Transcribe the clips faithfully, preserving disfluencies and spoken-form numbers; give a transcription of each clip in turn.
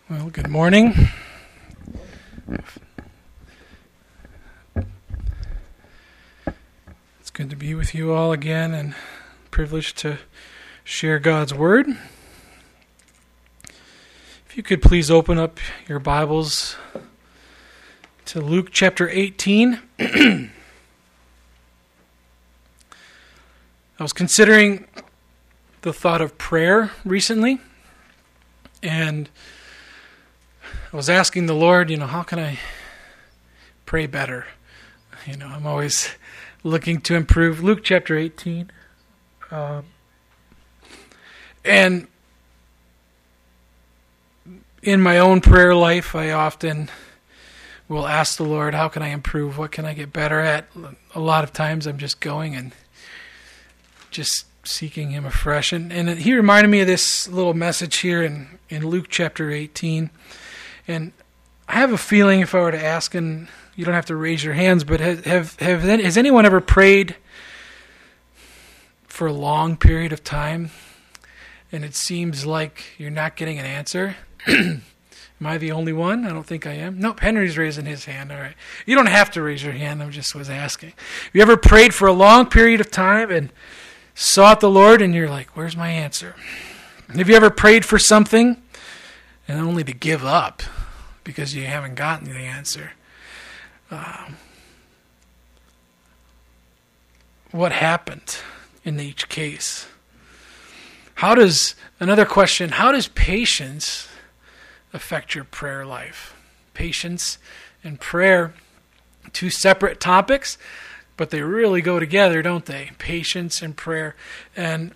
Well, good morning. It's good to be with you all again and privileged to share God's Word. If you could please open up your Bibles to Luke chapter eighteen. I was considering the thought of prayer recently, and I was asking the Lord, you know, how can I pray better? You know, I'm always looking to improve. Luke chapter eighteen. Um, and in my own prayer life, I often will ask the Lord, how can I improve? What can I get better at? A lot of times I'm just going and just seeking Him afresh. And, and He reminded me of this little message here in, in Luke chapter eighteen. And I have a feeling if I were to ask, and you don't have to raise your hands, but have, have, have has anyone ever prayed for a long period of time and it seems like you're not getting an answer? Am I the only one? I don't think I am. Nope, Henry's raising his hand. All right. You don't have to raise your hand. I just was asking. Have you ever prayed for a long period of time and sought the Lord and you're like, where's my answer? Have you ever prayed for something and only to give up because you haven't gotten the answer? Um, what happened in each case? How does, another question, how does patience affect your prayer life? Patience and prayer, two separate topics, but they really go together, don't they? Patience and prayer. And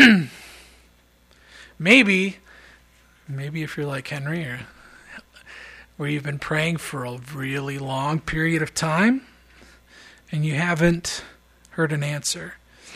maybe, maybe if you're like Henry, or where you've been praying for a really long period of time and you haven't heard an answer.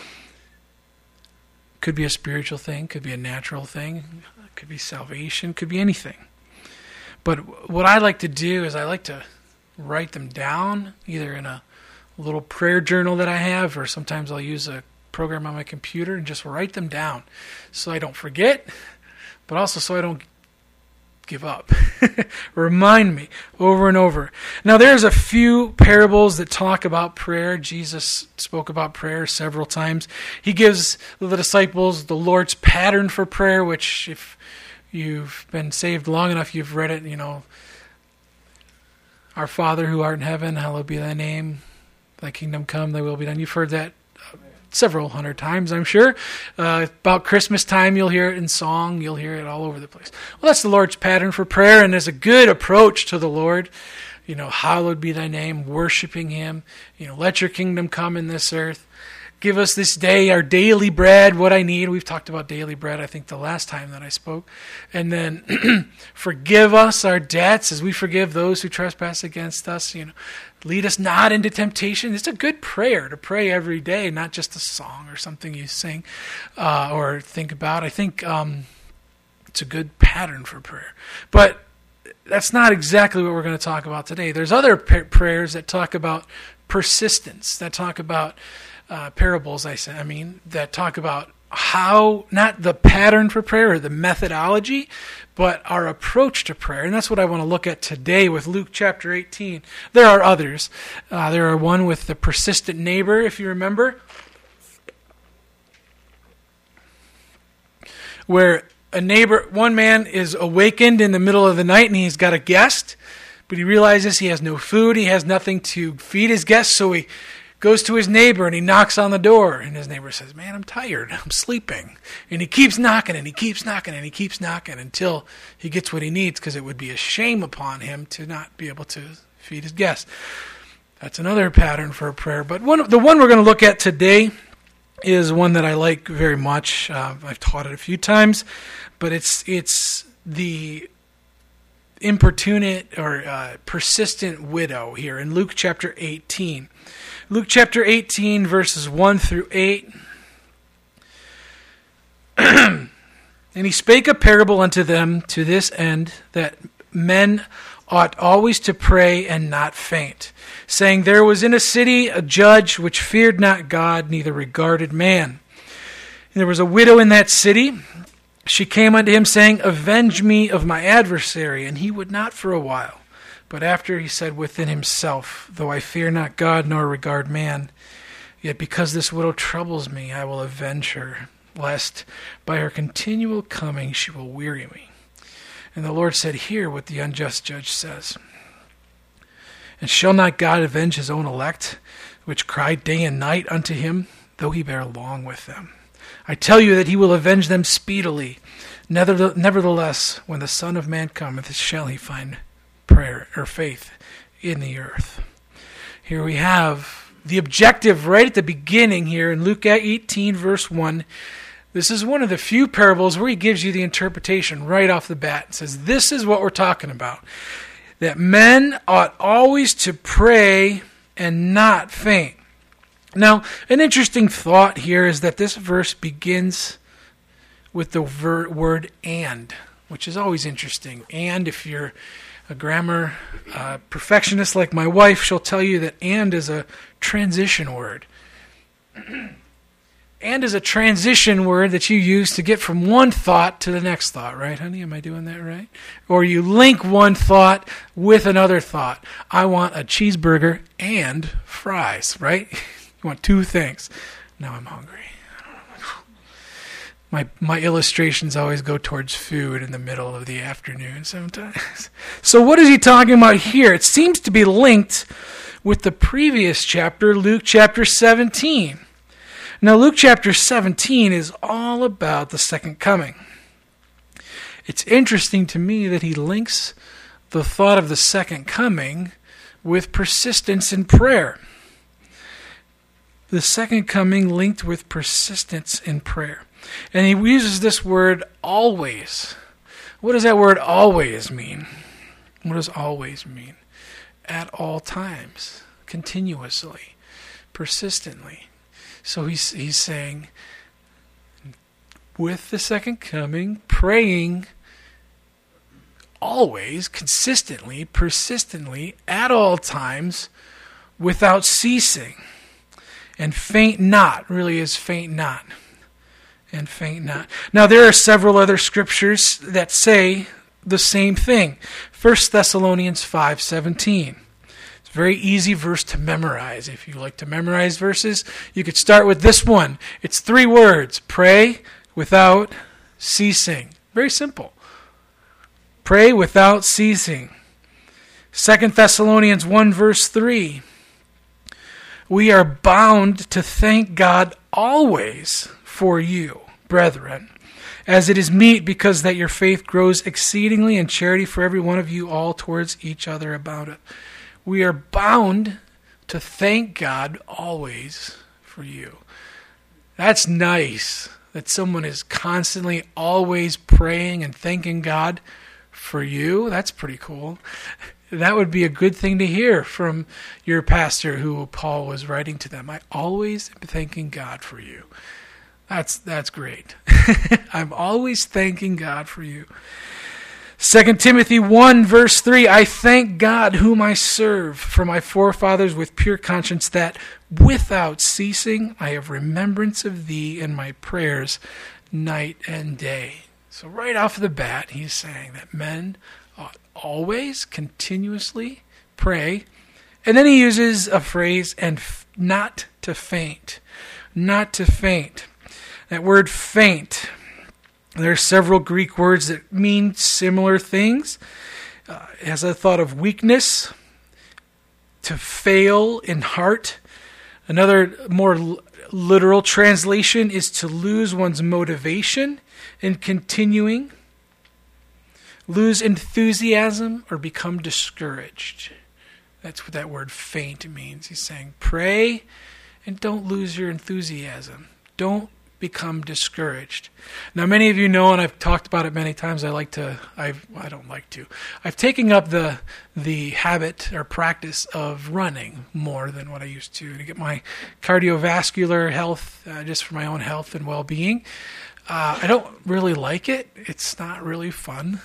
Could be a spiritual thing, could be a natural thing, could be salvation, could be anything. But what I like to do is I like to write them down, either in a little prayer journal that I have, or sometimes I'll use a program on my computer and just write them down so I don't forget, but also so I don't give up. Remind me over and over. Now, there's a few parables that talk about prayer. Jesus spoke about prayer several times. He gives the disciples the Lord's pattern for prayer, which if you've been saved long enough, you've read it, you know. Our Father who art in heaven, hallowed be thy name. Thy kingdom come, thy will be done. You've heard that several hundred times, I'm sure. Uh, about Christmas time, you'll hear it in song. You'll hear it all over the place. Well, that's the Lord's pattern for prayer, and there's a good approach to the Lord. You know, hallowed be thy name, worshiping Him. You know, let your kingdom come in this earth. Give us this day our daily bread, what I need. We've talked about daily bread, I think, the last time that I spoke. And then forgive us our debts as we forgive those who trespass against us. You know, lead us not into temptation. It's a good prayer to pray every day, not just a song or something you sing uh, or think about. I think um, it's a good pattern for prayer. But that's not exactly what we're going to talk about today. There's other pa- prayers that talk about persistence, that talk about Uh, parables, I say, I mean, that talk about how, not the pattern for prayer or the methodology, but our approach to prayer. And that's what I want to look at today with Luke chapter eighteen. There are others. Uh, there are one with the persistent neighbor, if you remember, where a neighbor, one man is awakened in the middle of the night and he's got a guest, but he realizes he has no food, he has nothing to feed his guest, so he goes to his neighbor and he knocks on the door, and his neighbor says, man, I'm tired, I'm sleeping. And he keeps knocking and he keeps knocking and he keeps knocking until he gets what he needs, because it would be a shame upon him to not be able to feed his guests. That's another pattern for a prayer. But one, the one we're going to look at today is one that I like very much. Uh, I've taught it a few times, but it's it's the importunate or uh, persistent widow here in Luke chapter eighteen. Luke chapter eighteen, verses one through eight. And he spake a parable unto them to this end, that men ought always to pray and not faint, saying, there was in a city a judge which feared not God, neither regarded man. And there was a widow in that city, She came unto him, saying, Avenge me of my adversary. And he would not for a while. But after he said within himself, Though I fear not God nor regard man, yet because this widow troubles me, I will avenge her, lest by her continual coming she will weary me. And the Lord said, Hear what the unjust judge says. And shall not God avenge his own elect, which cry day and night unto him, though he bear long with them? I tell you that he will avenge them speedily. Nevertheless, when the Son of Man cometh, shall he find prayer or faith in the earth. Here we have the objective right at the beginning here in Luke eighteen, verse one. This is one of the few parables where he gives you the interpretation right off the bat. It says, this is what we're talking about. That men ought always to pray and not faint. Now, an interesting thought here is that this verse begins with the ver- word and, which is always interesting. And if you're a grammar uh, perfectionist like my wife, she'll tell you that and is a transition word. And is a transition word that you use to get from one thought to the next thought, right, honey? Am I doing that right? Or you link one thought with another thought. I want a cheeseburger and fries, right? You want two things. Now I'm hungry. My my illustrations always go towards food in the middle of the afternoon sometimes. So what is he talking about here? It seems to be linked with the previous chapter, Luke chapter seventeen. Now, Luke chapter seventeen is all about the second coming. It's interesting to me that he links the thought of the second coming with persistence in prayer. The second coming linked with persistence in prayer. And he uses this word always. What does that word always mean? What does always mean? At all times, continuously, persistently. So he's he's saying, with the second coming, praying always, consistently, persistently, at all times, without ceasing. And faint not, really is faint not. And faint not. Now there are several other scriptures that say the same thing. First Thessalonians five seventeen. It's a very easy verse to memorize. If you like to memorize verses, you could start with this one. It's three words. Pray without ceasing. Very simple. Pray without ceasing. Second Thessalonians one verse three. We are bound to thank God always for you, brethren, as it is meet, because that your faith grows exceedingly in charity for every one of you all towards each other about it. We are bound to thank God always for you. That's nice that someone is constantly always praying and thanking God for you. That's pretty cool. That would be a good thing to hear from your pastor who Paul was writing to them. I always am thanking God for you. That's that's great. I'm always thanking God for you. Second Timothy one verse three, I thank God whom I serve for my forefathers with pure conscience, that without ceasing I have remembrance of thee in my prayers night and day. So right off the bat, he's saying that men ought always, continuously pray. And then he uses a phrase, and f- not to faint. Not to faint. That word faint, there are several Greek words that mean similar things. Uh, it has a thought of weakness, to fail in heart. Another more l- literal translation is to lose one's motivation in continuing, lose enthusiasm, or become discouraged. That's what that word faint means. He's saying, pray and don't lose your enthusiasm. Don't become discouraged. Now, many of you know, and I've talked about it many times, I like to, I've, I don't like to, I've taken up the the habit or practice of running more than what I used to, to get my cardiovascular health, uh, just for my own health and well-being. Uh, I don't really like it. It's not really fun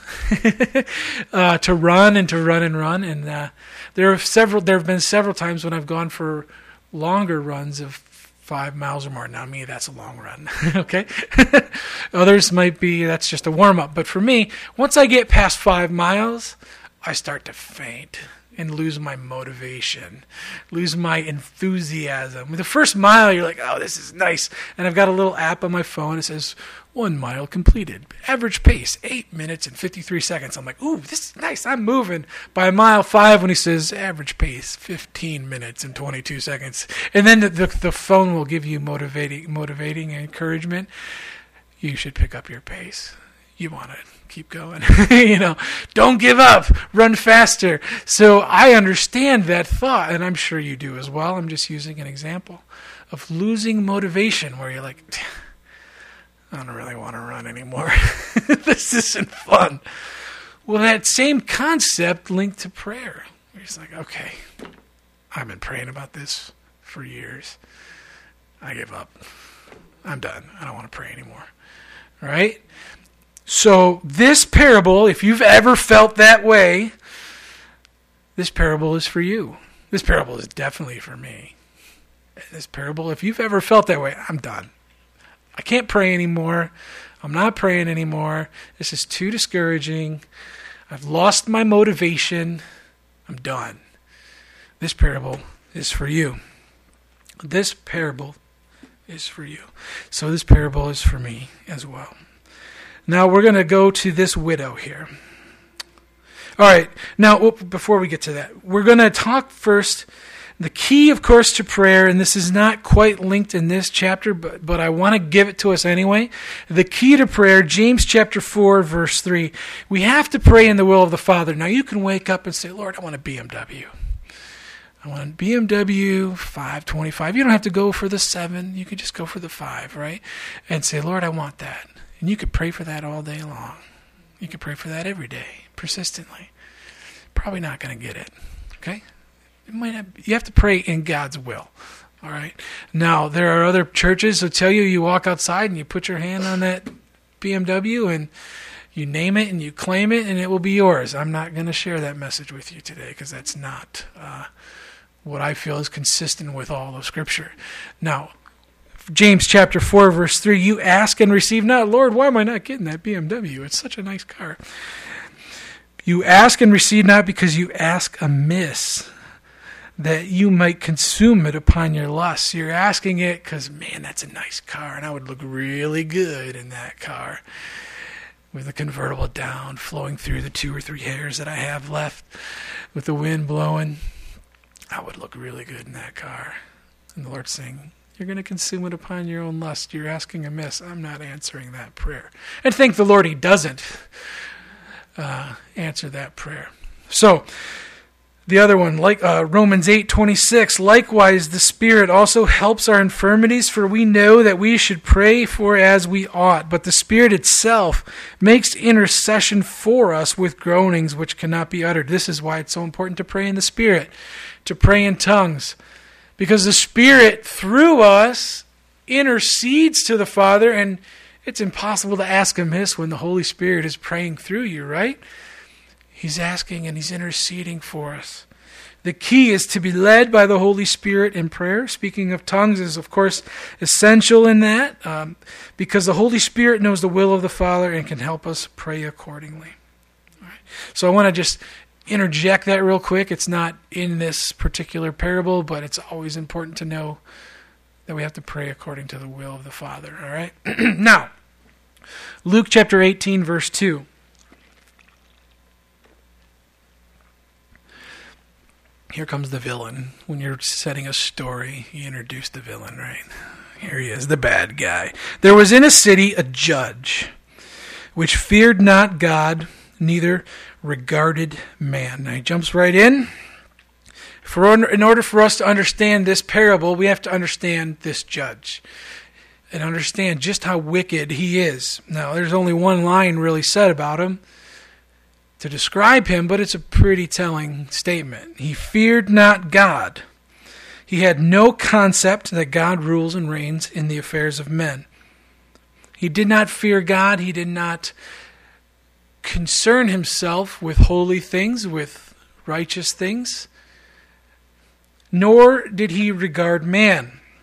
uh, to run and to run and run. And uh, there are several. There have been several times when I've gone for longer runs of five miles or more. Now, me, that's a long run, okay? Others might be, that's just a warm-up. But for me, once I get past five miles, I start to faint and lose my motivation, lose my enthusiasm. The first mile, you're like, oh, this is nice. And I've got a little app on my phone. It says, one mile completed. Average pace, eight minutes and fifty-three seconds. I'm like, ooh, this is nice. I'm moving. By mile five, when he says average pace, fifteen minutes and twenty-two seconds. And then the, the, the phone will give you motivating, motivating encouragement. You should pick up your pace. You want to keep going. You know, don't give up. Run faster. So I understand that thought, and I'm sure you do as well. I'm just using an example of losing motivation where you're like, I don't really want to run anymore. This isn't fun. Well, that same concept linked to prayer. It's like, okay, I've been praying about this for years. I give up. I'm done. I don't want to pray anymore. All right? So this parable, if you've ever felt that way, this parable is for you. This parable is definitely for me. This parable, if you've ever felt that way, I'm done. I can't pray anymore. I'm not praying anymore. This is too discouraging. I've lost my motivation. I'm done. This parable is for you. This parable is for you. So this parable is for me as well. Now we're going to go to this widow here. All right. Now, before we get to that, we're going to talk first. The key, of course, to prayer, and this is not quite linked in this chapter, but, but I want to give it to us anyway. The key to prayer, James chapter four, verse three. We have to pray in the will of the Father. Now, you can wake up and say, Lord, I want a B M W. I want a B M W five twenty-five. You don't have to go for the seven. You can just go for the five, right? And say, Lord, I want that. And you could pray for that all day long. You could pray for that every day, persistently. Probably not going to get it, okay? It might have, you have to pray in God's will, all right? Now, there are other churches that tell you you walk outside and you put your hand on that B M W and you name it and you claim it and it will be yours. I'm not going to share that message with you today because that's not uh, what I feel is consistent with all of Scripture. Now, James chapter four, verse three, you ask and receive not. Lord, why am I not getting that B M W? It's such a nice car. You ask and receive not because you ask amiss, that you might consume it upon your lusts. You're asking it because, man, that's a nice car, and I would look really good in that car with the convertible down, flowing through the two or three hairs that I have left, with the wind blowing. I would look really good in that car. And the Lord's saying, you're going to consume it upon your own lust. You're asking amiss. I'm not answering that prayer. And thank the Lord he doesn't uh, answer that prayer. So, the other one, like uh, Romans eight twenty-six, likewise the Spirit also helps our infirmities, for we know that we should pray for as we ought. But the Spirit itself makes intercession for us with groanings which cannot be uttered. This is why it's so important to pray in the Spirit, to pray in tongues. Because the Spirit, through us, intercedes to the Father, and it's impossible to ask amiss when the Holy Spirit is praying through you, right? He's asking and he's interceding for us. The key is to be led by the Holy Spirit in prayer. Speaking of tongues is, of course, essential in that um, because the Holy Spirit knows the will of the Father and can help us pray accordingly. All right. So I want to just interject that real quick. It's not in this particular parable, but it's always important to know that we have to pray according to the will of the Father. All right. Now, Luke chapter eighteen, verse two. Here comes the villain. When you're setting a story, you introduce the villain, right? Here he is, the bad guy. There was in a city a judge, which feared not God, neither regarded man. Now he jumps right in. For in order for us to understand this parable, we have to understand this judge and understand just how wicked he is. Now, there's only one line really said about him to describe him, but it's a pretty telling statement. He feared not God. He had no concept that God rules and reigns in the affairs of men. He did not fear God. He did not concern himself with holy things, with righteous things, nor did he regard man.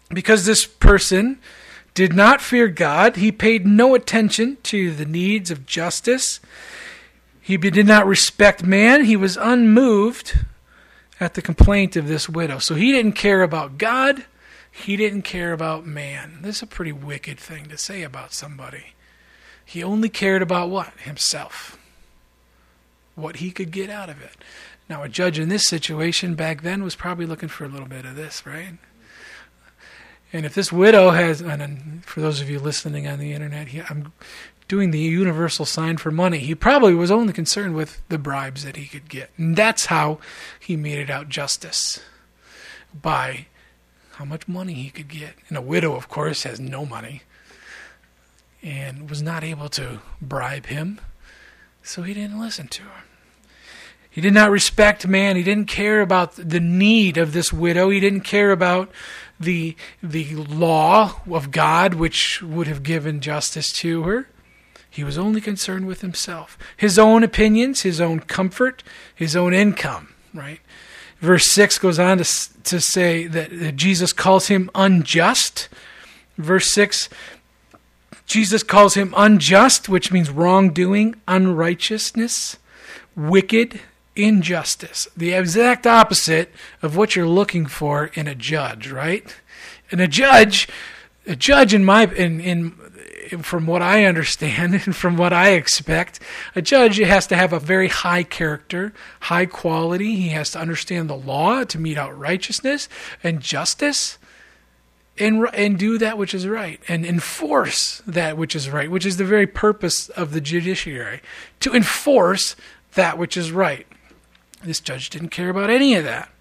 Because this person did not fear God, he paid no attention to the needs of justice. He did not respect man. He was unmoved at the complaint of this widow. So he didn't care about God. He didn't care about man. This is a pretty wicked thing to say about somebody. He only cared about what? Himself. What he could get out of it. Now, a judge in this situation back then was probably looking for a little bit of this, right? And if this widow has, and for those of you listening on the internet, he, I'm doing the universal sign for money. He probably was only concerned with the bribes that he could get. And that's how he meted out justice. By how much money he could get. And a widow, of course, has no money. And was not able to bribe him. So he didn't listen to her. He did not respect man. He didn't care about the need of this widow. He didn't care about the the law of God, which would have given justice to her. He was only concerned with himself. His own opinions, his own comfort, his own income, right? Verse six goes on to, to say that, that Jesus calls him unjust. Verse six, Jesus calls him unjust, which means wrongdoing, unrighteousness, wicked, injustice. The exact opposite of what you're looking for in a judge, right? And a judge, a judge in my in in from what I understand and from what I expect, a judge has to have a very high character, high quality. He has to understand the law to mete out righteousness and justice and and do that which is right and enforce that which is right, which is the very purpose of the judiciary, to enforce that which is right. This judge didn't care about any of that.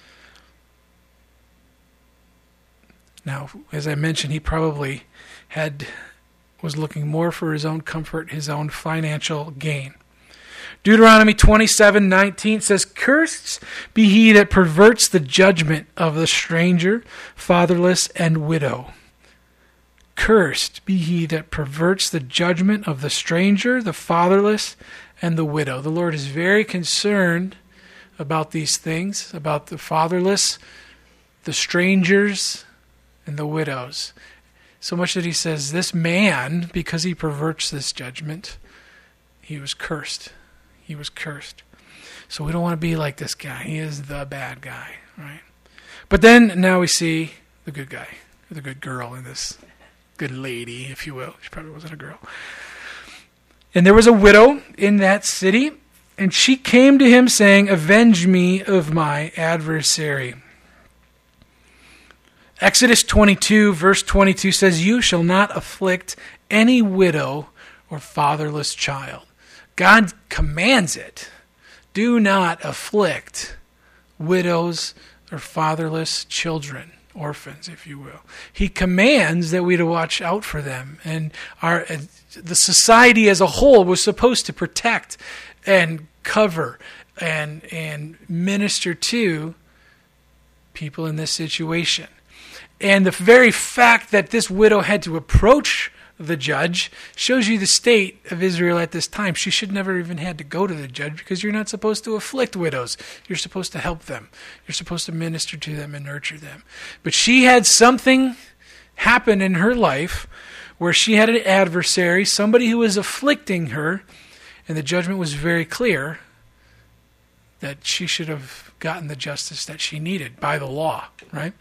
Now, as I mentioned, he probably had was looking more for his own comfort, his own financial gain. Deuteronomy twenty-seven nineteen says, "Cursed be he that perverts the judgment of the stranger, fatherless, and widow." Cursed be he that perverts the judgment of the stranger, the fatherless, and the widow. The Lord is very concerned about these things, about the fatherless, the strangers, and the widows. So much that he says, this man, because he perverts this judgment, he was cursed. He was cursed. So we don't want to be like this guy. He is the bad guy, right? But then, now we see the good guy, the good girl in this, good lady, if you will. She probably wasn't a girl. And there was a widow in that city, and she came to him saying, "Avenge me of my adversary." Exodus twenty-two, verse twenty-two says, "You shall not afflict any widow or fatherless child." God commands it. Do not afflict widows or fatherless children, orphans, if you will. He commands that we to watch out for them. And our uh, the society as a whole was supposed to protect and cover and and minister to people in this situation. And the very fact that this widow had to approach the judge shows you the state of Israel at this time. She should never even had to go to the judge, because you're not supposed to afflict widows. You're supposed to help them. You're supposed to minister to them and nurture them. But she had something happen in her life where she had an adversary, somebody who was afflicting her, and the judgment was very clear that she should have gotten the justice that she needed by the law, right?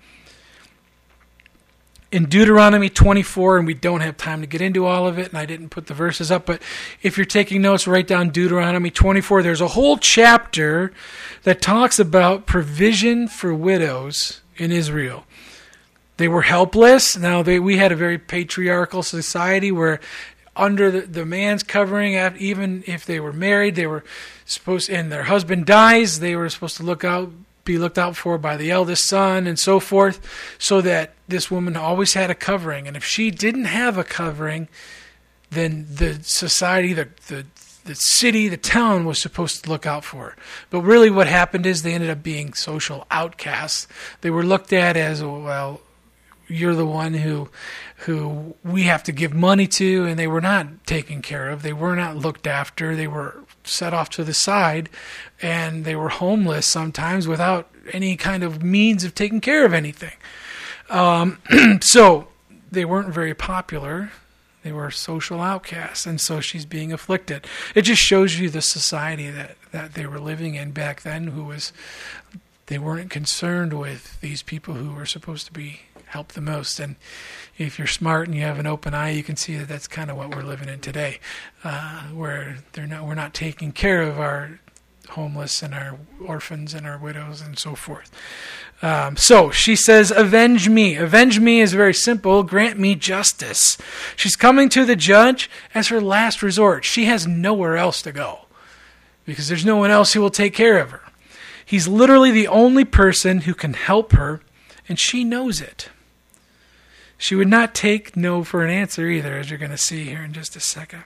In Deuteronomy twenty-four, and we don't have time to get into all of it, and I didn't put the verses up, but if you're taking notes, write down Deuteronomy twenty-four. There's a whole chapter that talks about provision for widows in Israel. They were helpless. Now, they, we had a very patriarchal society where under the, the man's covering, even if they were married, they were supposed, and their husband dies, they were supposed to look out, be looked out for by the eldest son and so forth, so that this woman always had a covering. And if she didn't have a covering, then the society, the, the the city, the town was supposed to look out for her. But really what happened is they ended up being social outcasts. They were looked at as, well, you're the one who who we have to give money to, and they were not taken care of. They were not looked after. They were set off to the side, and they were homeless sometimes without any kind of means of taking care of anything. Um, so they weren't very popular. They were social outcasts, and so she's being afflicted. It just shows you the society that, that they were living in back then, who was, they weren't concerned with these people who were supposed to be helped the most. And if you're smart and you have an open eye, you can see that that's kind of what we're living in today, uh, where they're not, we're not taking care of our homeless and our orphans and our widows and so forth. Um, so she says, avenge me. Avenge me is very simple. Grant me justice. She's coming to the judge as her last resort. She has nowhere else to go because there's no one else who will take care of her. He's literally the only person who can help her, and she knows it. She would not take no for an answer either, as you're going to see here in just a second.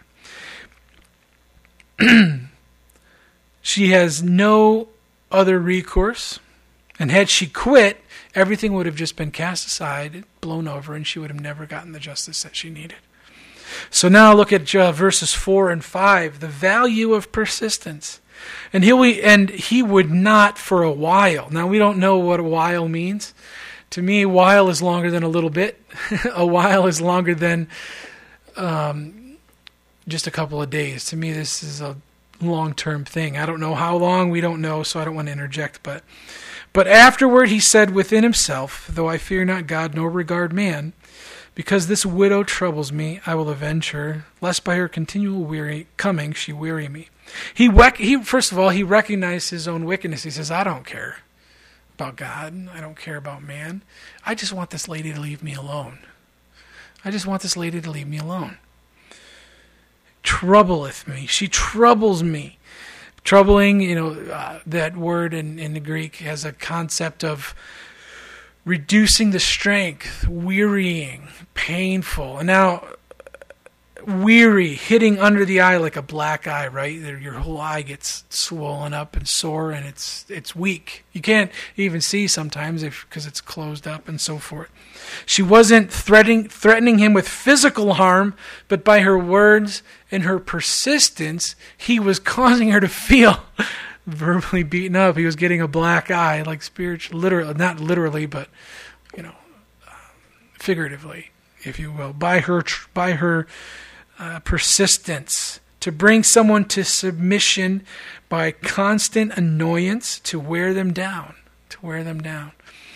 She has no other recourse. And had she quit, everything would have just been cast aside, blown over, and she would have never gotten the justice that she needed. So now look at uh, verses four and five, the value of persistence. And he, we, and he would not for a while. Now we don't know what a while means. To me, a while is longer than a little bit. A while is longer than um, just a couple of days. To me, this is a long-term thing. I don't know how long, we don't know, so I don't want to interject, but But afterward he said within himself, though I fear not God nor regard man, because this widow troubles me, I will avenge her, lest by her continual weary coming she weary me. He, he first of all, he recognized his own wickedness. He says, I don't care about God. I don't care about man. I just want this lady to leave me alone. I just want this lady to leave me alone. Troubleth me. She troubles me. Troubling, you know, uh, that word in, in the Greek has a concept of reducing the strength, wearying, painful. And now, weary, hitting under the eye like a black eye, right? Your whole eye gets swollen up and sore, and it's it's weak. You can't even see sometimes if because it's closed up and so forth. She wasn't threatening threatening him with physical harm, but by her words and her persistence, he was causing her to feel verbally beaten up. He was getting a black eye, like spiritual, literally, not literally, but you know, uh, figuratively, if you will, by her by her uh, persistence to bring someone to submission by constant annoyance to wear them down, to wear them down.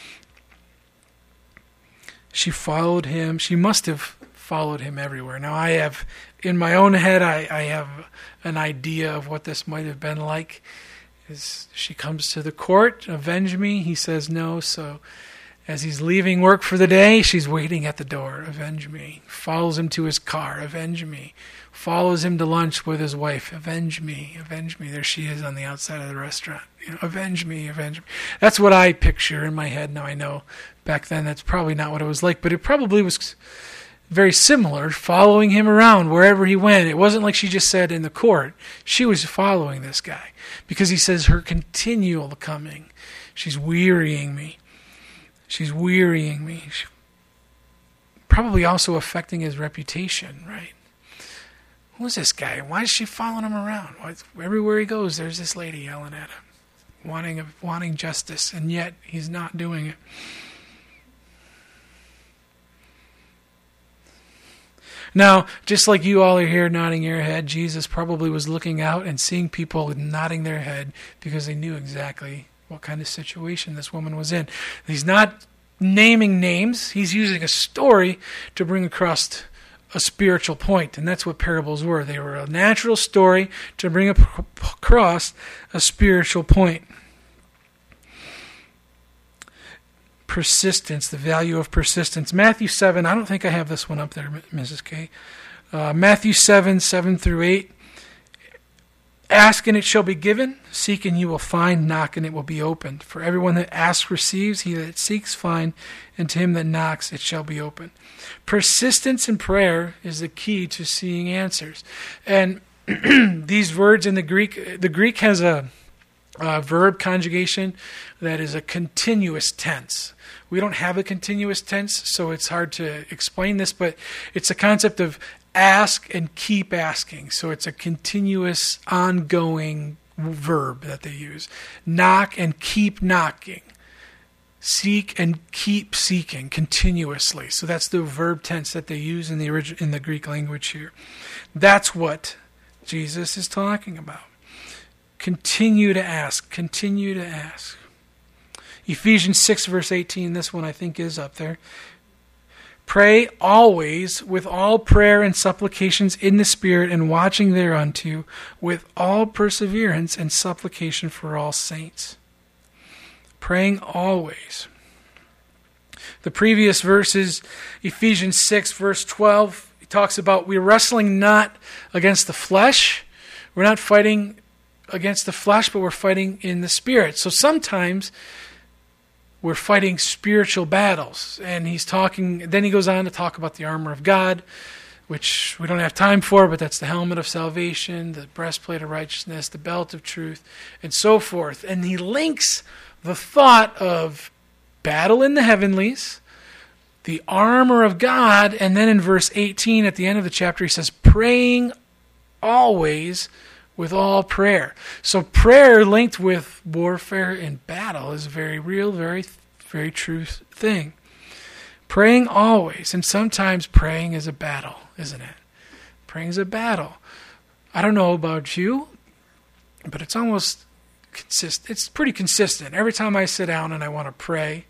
She followed him. She must have followed him everywhere. Now I have, in my own head, I, I have an idea of what this might have been like. Is she comes to the court, avenge me. He says no. So as he's leaving work for the day, she's waiting at the door, avenge me. Follows him to his car, avenge me. Follows him to lunch with his wife, avenge me, avenge me. There she is on the outside of the restaurant. You know, avenge me, avenge me. That's what I picture in my head. Now I know back then that's probably not what it was like, but it probably was very similar, following him around wherever he went. It wasn't like she just said in the court. She was following this guy because he says her continual coming. She's wearying me. She's wearying me. She, probably also affecting his reputation, right? Who's this guy? Why is she following him around? Why, everywhere he goes, there's this lady yelling at him, wanting wanting justice, and yet he's not doing it. Now, just like you all are here nodding your head, Jesus probably was looking out and seeing people nodding their head because they knew exactly what kind of situation this woman was in. He's not naming names. He's using a story to bring across a spiritual point, and that's what parables were. They were a natural story to bring across a spiritual point. Persistence, the value of persistence. Matthew seven, I don't think I have this one up there, Missus K. Uh, Matthew seven, seven through eight. Ask and it shall be given. Seek and you will find. Knock and it will be opened. For everyone that asks receives. He that seeks finds. And to him that knocks it shall be opened. Persistence in prayer is the key to seeing answers. And these words in the Greek, the Greek has a, a verb conjugation that is a continuous tense. We don't have a continuous tense, so it's hard to explain this, but it's a concept of ask and keep asking. So it's a continuous, ongoing verb that they use. Knock and keep knocking. Seek and keep seeking continuously. So that's the verb tense that they use in the origin, in the Greek language here. That's what Jesus is talking about. Continue to ask. Continue to ask. Ephesians six verse eighteen, this one I think is up there. Pray always with all prayer and supplications in the Spirit, and watching thereunto with all perseverance and supplication for all saints. Praying always. The previous verses, Ephesians six verse twelve, he talks about we're wrestling not against the flesh. We're not fighting against the flesh, but we're fighting in the Spirit. So sometimes we're fighting spiritual battles. And he's talking, then he goes on to talk about the armor of God, which we don't have time for, but that's the helmet of salvation, the breastplate of righteousness, the belt of truth, and so forth. And he links the thought of battle in the heavenlies, the armor of God, and then in verse eighteen at the end of the chapter he says, praying always with all prayer. So prayer linked with warfare and battle is a very real, very, very true thing. Praying always, and sometimes praying is a battle, isn't it? Praying is a battle. I don't know about you, but it's almost consistent. It's pretty consistent. Every time I sit down and I want to pray,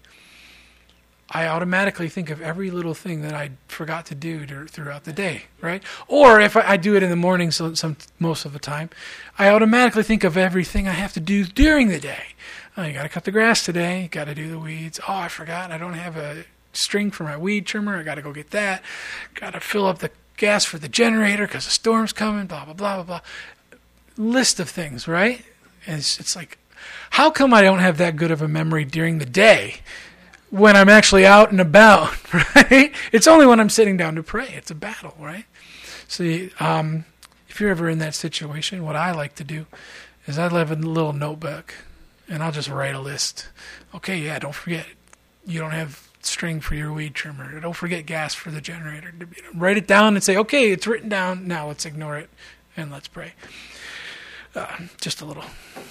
I automatically think of every little thing that I forgot to do to, throughout the day, right? Or if I, I do it in the morning, so some most of the time, I automatically think of everything I have to do during the day. Oh, you got to cut the grass today. You got to do the weeds. Oh, I forgot. I don't have a string for my weed trimmer. I got to go get that. Got to fill up the gas for the generator because the storm's coming. Blah blah blah blah blah. List of things, right? And it's, it's like, how come I don't have that good of a memory during the day when I'm actually out and about, right? It's only when I'm sitting down to pray. It's a battle, right? So um, if you're ever in that situation, what I like to do is I have a little notebook, and I'll just write a list. Okay, yeah, don't forget, you don't have string for your weed trimmer. Don't forget gas for the generator. Write it down and say, okay, it's written down. Now let's ignore it, and let's pray. Uh, just a little.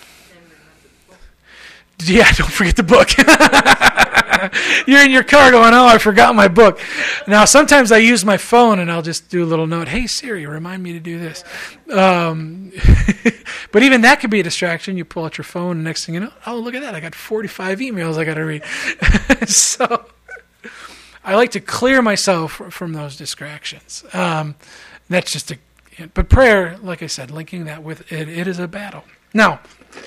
Yeah, don't forget the book. You're in your car going, oh, I forgot my book. Now, sometimes I use my phone and I'll just do a little note. Hey, Siri, remind me to do this. Um, but even that could be a distraction. You pull out your phone and next thing you know, oh, look at that. I got forty-five emails I got to read. So I like to clear myself from those distractions. Um, that's just a, but prayer, like I said, linking that with it, it is a battle. Now,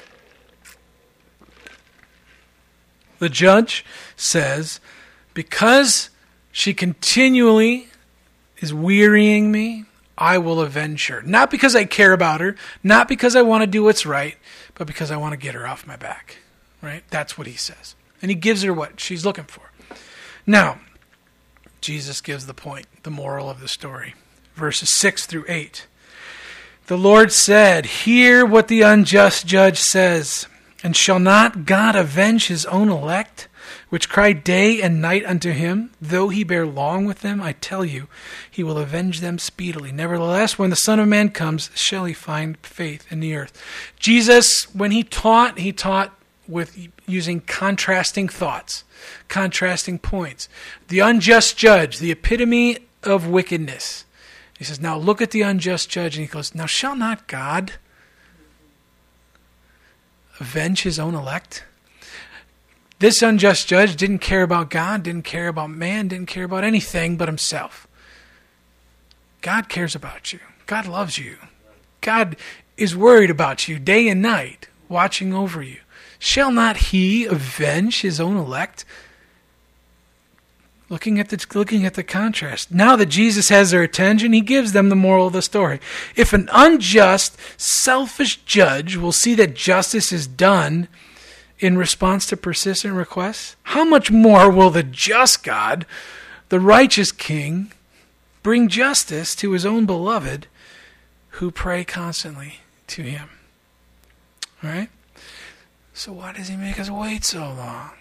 the judge says, because she continually is wearying me, I will avenge her. Not because I care about her, not because I want to do what's right, but because I want to get her off my back. Right? That's what he says. And he gives her what she's looking for. Now, Jesus gives the point, the moral of the story. Verses six through eight. The Lord said, hear what the unjust judge says. And shall not God avenge his own elect, which cry day and night unto him? Though he bear long with them, I tell you, he will avenge them speedily. Nevertheless, when the Son of Man comes, shall he find faith in the earth? Jesus, when he taught, he taught with using contrasting thoughts, contrasting points. The unjust judge, the epitome of wickedness. He says, now look at the unjust judge, and he goes, now shall not God avenge his own elect? This unjust judge didn't care about God, didn't care about man, didn't care about anything but himself. God cares about you. God loves you. God is worried about you day and night, watching over you. Shall not he avenge his own elect? Looking at the looking at the contrast. Now that Jesus has their attention, he gives them the moral of the story. If an unjust, selfish judge will see that justice is done in response to persistent requests, how much more will the just God, the righteous King, bring justice to his own beloved who pray constantly to him? All right? So why does he make us wait so long?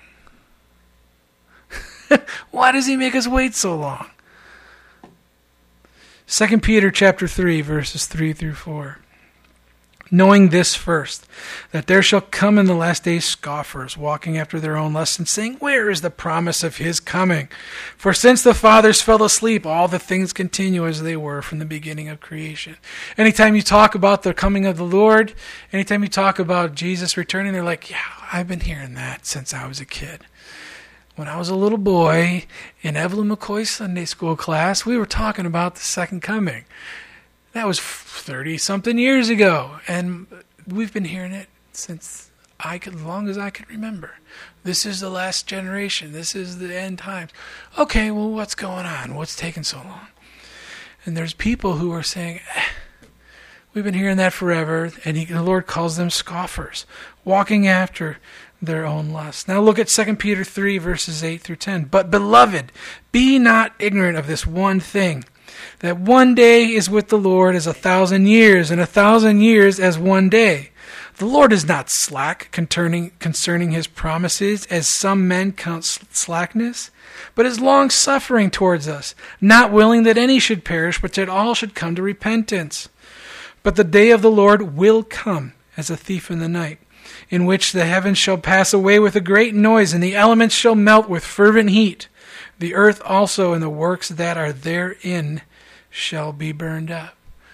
Why does he make us wait so long? Second Peter chapter three, verses three through four. knowing this first, that there shall come in the last days scoffers, walking after their own lusts, and saying, where is the promise of his coming? For since the fathers fell asleep, all the things continue as they were from the beginning of creation. Anytime you talk about the coming of the Lord, anytime you talk about Jesus returning, they're like, yeah, I've been hearing that since I was a kid. When I was a little boy in Evelyn McCoy's Sunday school class, we were talking about the second coming. That was thirty-something years ago, and we've been hearing it since I could, as long as I could remember. This is the last generation. This is the end times. Okay, well, what's going on? What's taking so long? And there's people who are saying, eh, we've been hearing that forever, and he, the Lord calls them scoffers, walking after their own lusts. Now look at Second Peter three, verses eight through ten. But, beloved, be not ignorant of this one thing, that one day is with the Lord as a thousand years, and a thousand years as one day. The Lord is not slack concerning, concerning his promises, as some men count slackness, but is long-suffering towards us, not willing that any should perish, but that all should come to repentance. But the day of the Lord will come as a thief in the night, in which the heavens shall pass away with a great noise, and the elements shall melt with fervent heat. The earth also and the works that are therein shall be burned up.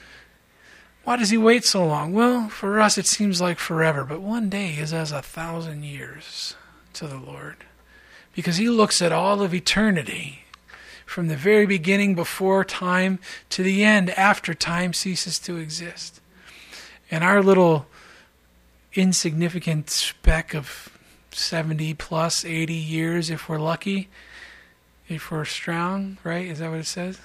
Why does he wait so long? Well, for us it seems like forever, but one day is as a thousand years to the Lord. Because he looks at all of eternity, from the very beginning before time to the end after time ceases to exist. And our little insignificant speck of seventy plus, eighty years, if we're lucky, if we're strong, right? Is that what it says?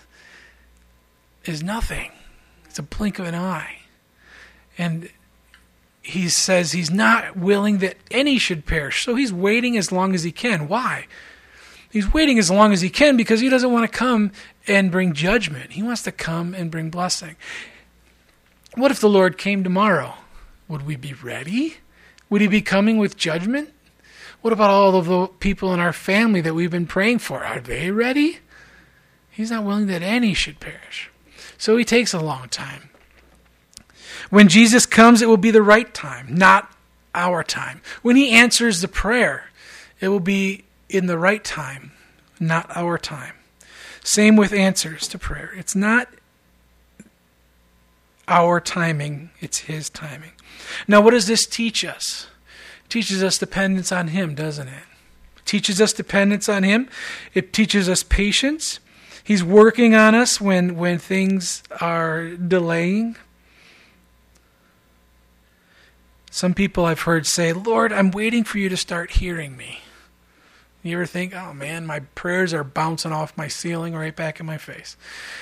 Is nothing. It's a blink of an eye. And he says he's not willing that any should perish. So he's waiting as long as he can. Why? He's waiting as long as he can because he doesn't want to come and bring judgment. He wants to come and bring blessing. What if the Lord came tomorrow? Would we be ready? Would he be coming with judgment? What about all of the people in our family that we've been praying for? Are they ready? He's not willing that any should perish. So he takes a long time. When Jesus comes, it will be the right time, not our time. When he answers the prayer, it will be in the right time, not our time. Same with answers to prayer. It's not our timing, it's his timing. Now, what does this teach us? It teaches us dependence on him, doesn't it? It teaches us dependence on him. It teaches us patience. He's working on us when, when things are delaying. Some people I've heard say, Lord, I'm waiting for you to start hearing me. You ever think, oh man, my prayers are bouncing off my ceiling right back in my face.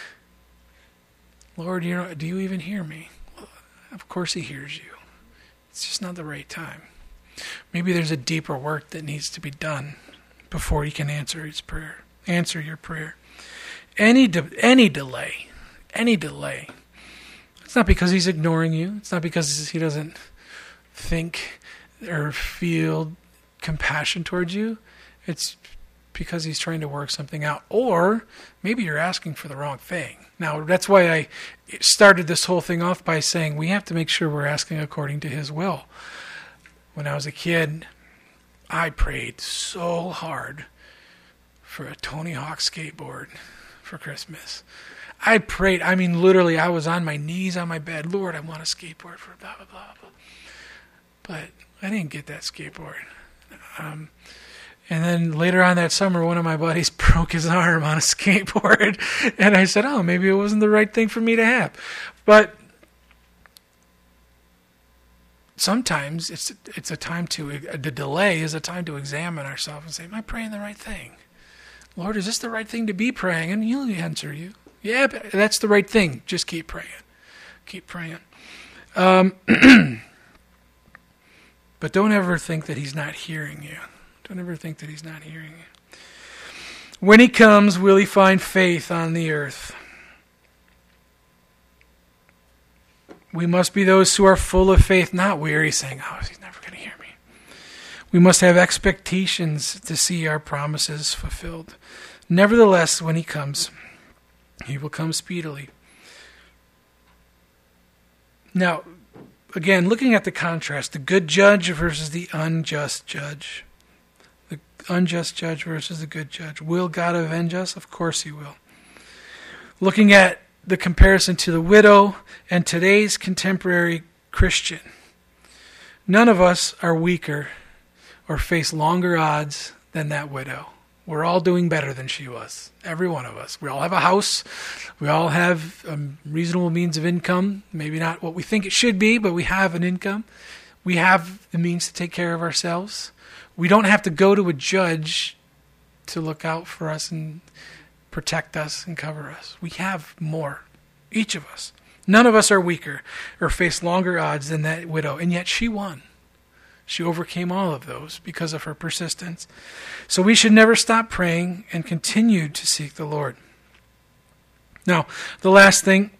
Lord, you know, do you even hear me? Well, of course he hears you. It's just not the right time. Maybe there's a deeper work that needs to be done before he can answer his prayer. Answer your prayer. Any de- any delay, any delay, it's not because he's ignoring you. It's not because he doesn't think or feel compassion towards you. It's because he's trying to work something out. Or maybe you're asking for the wrong thing. Now, that's why I started this whole thing off by saying we have to make sure we're asking according to his will. When I was a kid, I prayed so hard for a Tony Hawk skateboard for Christmas. I prayed, I mean, literally, I was on my knees on my bed. Lord, I want a skateboard for blah, blah, blah, blah. But I didn't get that skateboard. Um, and then later on that summer, one of my buddies broke his arm on a skateboard. And I said, oh, maybe it wasn't the right thing for me to have. But sometimes it's it's a time to, the delay is a time to examine ourselves and say, am I praying the right thing? Lord, is this the right thing to be praying? And he'll answer you. Yeah, but that's the right thing. Just keep praying. Keep praying. Um, but don't ever think that he's not hearing you. Don't ever think that he's not hearing you. When he comes, will he find faith on the earth? We must be those who are full of faith, not weary, saying, oh, he's never going to hear me. We must have expectations to see our promises fulfilled. Nevertheless, when he comes, he will come speedily. Now, again, looking at the contrast, the good judge versus the unjust judge. The unjust judge versus the good judge. Will God avenge us? Of course he will. Looking at the comparison to the widow and today's contemporary Christian. None of us are weaker or face longer odds than that widow. We're all doing better than she was. Every one of us. We all have a house. We all have a reasonable means of income. Maybe not what we think it should be, but we have an income. We have the means to take care of ourselves. We don't have to go to a judge to look out for us and protect us and cover us. We have more. Each of us. None of us are weaker or face longer odds than that widow. And yet she won. She overcame all of those because of her persistence. So we should never stop praying and continue to seek the Lord. Now, the last thing.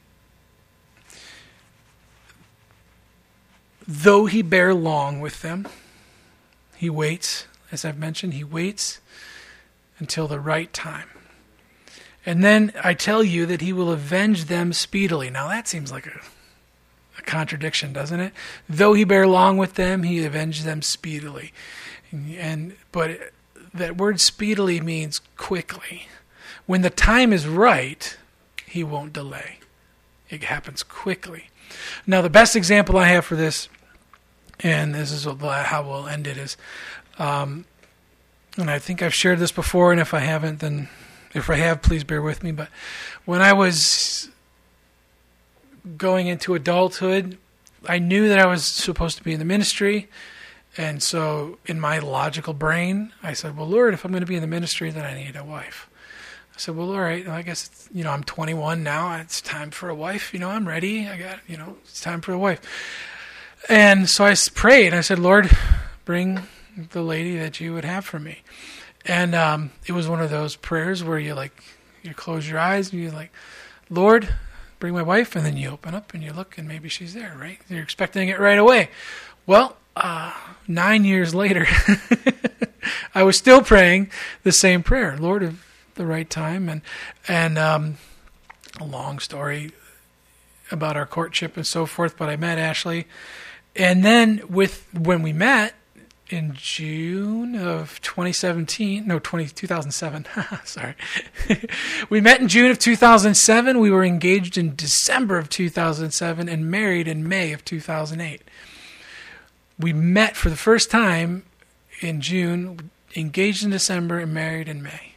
Though he bear long with them, he waits, as I've mentioned, he waits until the right time. And then I tell you that he will avenge them speedily. Now that seems like a A contradiction, doesn't it? Though he bear long with them, he avenged them speedily. And, and but that word speedily means quickly. When the time is right, he won't delay. It happens quickly. Now, the best example I have for this, and this is how we'll end it, is, um, and I think I've shared this before, and if I haven't, then if I have, please bear with me. But when I was going into adulthood, I knew that I was supposed to be in the ministry. And so in my logical brain, I said, well, Lord, if I'm going to be in the ministry, then I need a wife. I said, well, all right, I guess, it's, you know, I'm twenty-one now. It's time for a wife. You know, I'm ready. I got, you know, it's time for a wife. And so I prayed. I said, Lord, bring the lady that you would have for me. And um, it was one of those prayers where you like, you close your eyes and you're like, Lord, bring my wife, and then you open up and you look and maybe she's there, right? You're expecting it right away. Well, uh, nine years later, I was still praying the same prayer, Lord, at the right time. And, and um, a long story about our courtship and so forth, but I met Ashley. And then with when we met, in June of twenty seventeen, no, twenty, two thousand seven, sorry. We met in June of two thousand seven. We were engaged in December of two thousand seven and married in May of two thousand eight. We met for the first time in June, engaged in December, and married in May.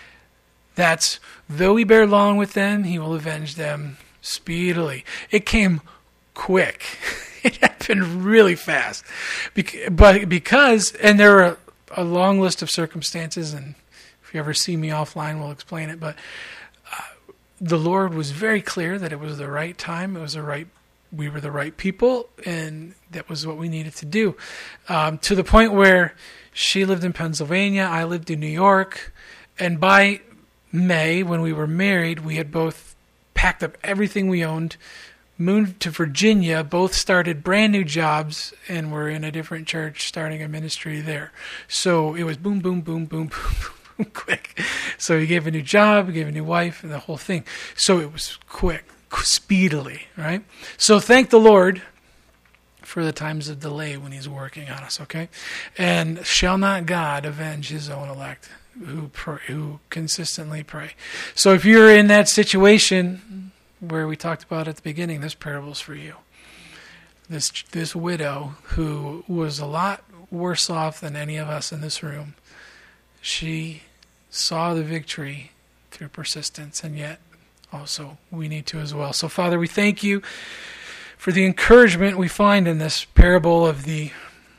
That's, though he bear long with them, he will avenge them speedily. It came quick. It happened really fast, but because, and there are a long list of circumstances, and if you ever see me offline, we'll explain it, but uh, the Lord was very clear that it was the right time, it was the right, we were the right people, and that was what we needed to do, um, to the point where she lived in Pennsylvania, I lived in New York, and by May, when we were married, we had both packed up everything we owned, moved to Virginia, both started brand new jobs, and were in a different church starting a ministry there. So it was boom, boom, boom, boom, boom, boom, boom, quick. So he gave a new job, he gave a new wife, and the whole thing. So it was quick, speedily, right? So thank the Lord for the times of delay when he's working on us, okay? And shall not God avenge his own elect who pray, who consistently pray? So if you're in that situation where we talked about at the beginning, this parable's for you. This this widow who was a lot worse off than any of us in this room, she saw the victory through persistence, and yet also we need to as well. So Father, we thank you for the encouragement we find in this parable of the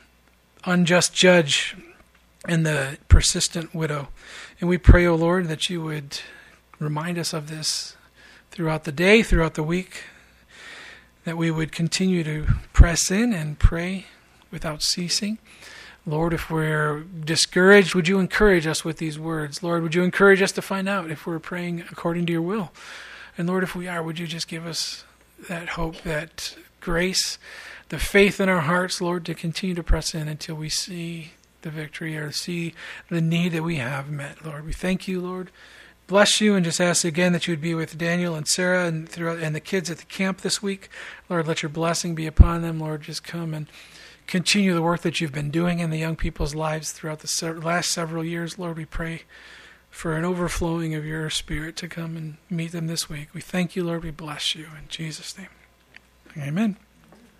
unjust judge and the persistent widow. And we pray, O Lord, that you would remind us of this throughout the day, throughout the week, that we would continue to press in and pray without ceasing. Lord, if we're discouraged, would you encourage us with these words? Lord, would you encourage us to find out if we're praying according to your will? And Lord, if we are, would you just give us that hope, that grace, the faith in our hearts, Lord, to continue to press in until we see the victory or see the need that we have met, Lord. We thank you, Lord. bless you and just ask again that you would be with Daniel and Sarah and throughout, and the kids at the camp this week. Lord, let your blessing be upon them. Lord, just come and continue the work that you've been doing in the young people's lives throughout the se- last several years. Lord, we pray for an overflowing of your Spirit to come and meet them this week. We thank you, Lord. We bless you. In Jesus' name, amen.